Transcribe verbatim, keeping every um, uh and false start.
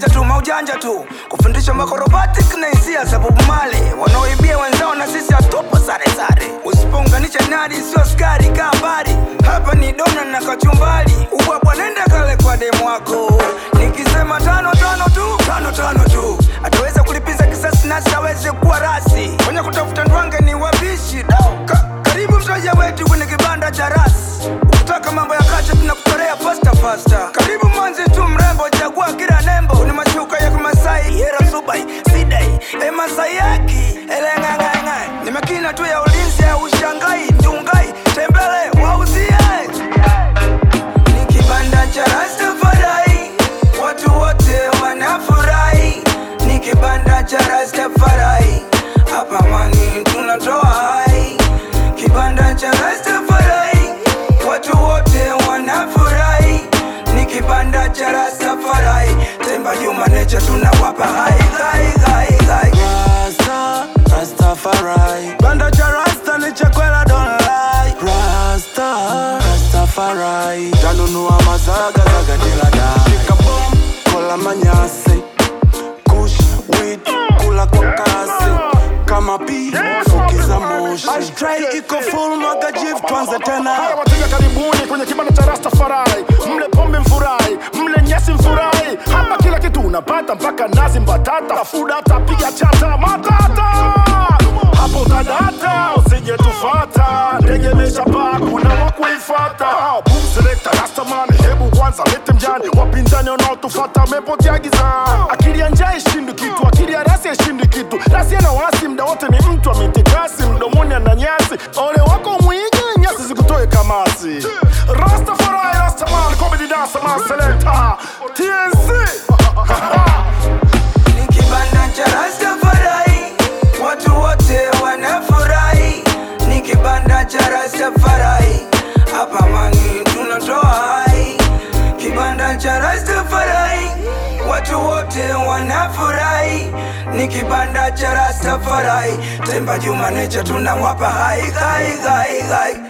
maujanja tu, maujanja tu. Kufundisha makorobatic na hisia za Bob Marley. Wanaoibia wenzao na sisi hatupo sare sare. Usipounganisha nadi sio skari kabari. Hapa ni dona na kachumbari. Ubwabwa nenda kale kwa demu wako. Nikisema tano tano tu, tano tano tu. Ataweza kulipiza kisasi nasi aweze kuwa rasi. Kwenye kutafuta ndwange ni wabishi. Ka, karibu mtaja wetu kwenye kibanda cha rasi. Ukitaka mambo ya kacha tunakutorea pasta pasta. Karibu mwanzi tu mrembo, chagua kila nembo. Ni mashuka ya Kimasai, Yera Subai, Sidai, Emasai yaki, Elengangangai. Ni makina tu ya ulinzi ya ushangai, Ndungai, tembele, wauzie. Ni kibanda cha Rastafari, watu wote wanafurahi. Ni kibanda cha Rastafari, hapa mani tunatoa hai. Kibanda cha Rastafari, watu wote wanafurahi. Ni kibanda cha Rastafari, Temba Human Nature tunawapa hai hai hai hai. Rasta, Rastafari, banda cha Rasta ni chakwela don't lie. Rasta, Rastafari, tanunua mazaga zaga dilada. Shika bomb, kola manyasi, kush, weed, kula kwa kasi. Kama pi, fukiza moshi. Ashtray iko full mwaga jiv tuanze tena. Haya wateja karibuni kwenye kibanda cha Rastafari. Mle pombe mfurai, mle nyasi mfurai. Hapa kila kitu unapata mpaka nazi mbatata. Fuda tapiga chata matata. Hapo tadata, usije tufata. Ndege meshapaa, kuna wakuifata. Boom selector, Rastaman, hebu kwanza lete mjani. Wapinzani wanaotufata, mepotea gizani. Akili ya njaa ishindi kitu, akili ya rasi ishindi kitu. Rasi ana wasi mda wote ni mtu ametikasi. Mdomoni ana nyasi, ole wako mwige nyasi zikutoe kamasi. Rastafari, Rastaman, comedy dancer, man selector T N C. Ni kibanda cha Rastafari, watu wote wanafurahi. Ni kibanda cha Rastafari, hapa mani tunatoa hai. Kibanda cha Rastafari, watu wote wanafurahi. Ni kibanda cha Rastafari, Temba Human Nature tunawapa hai hai hai hai.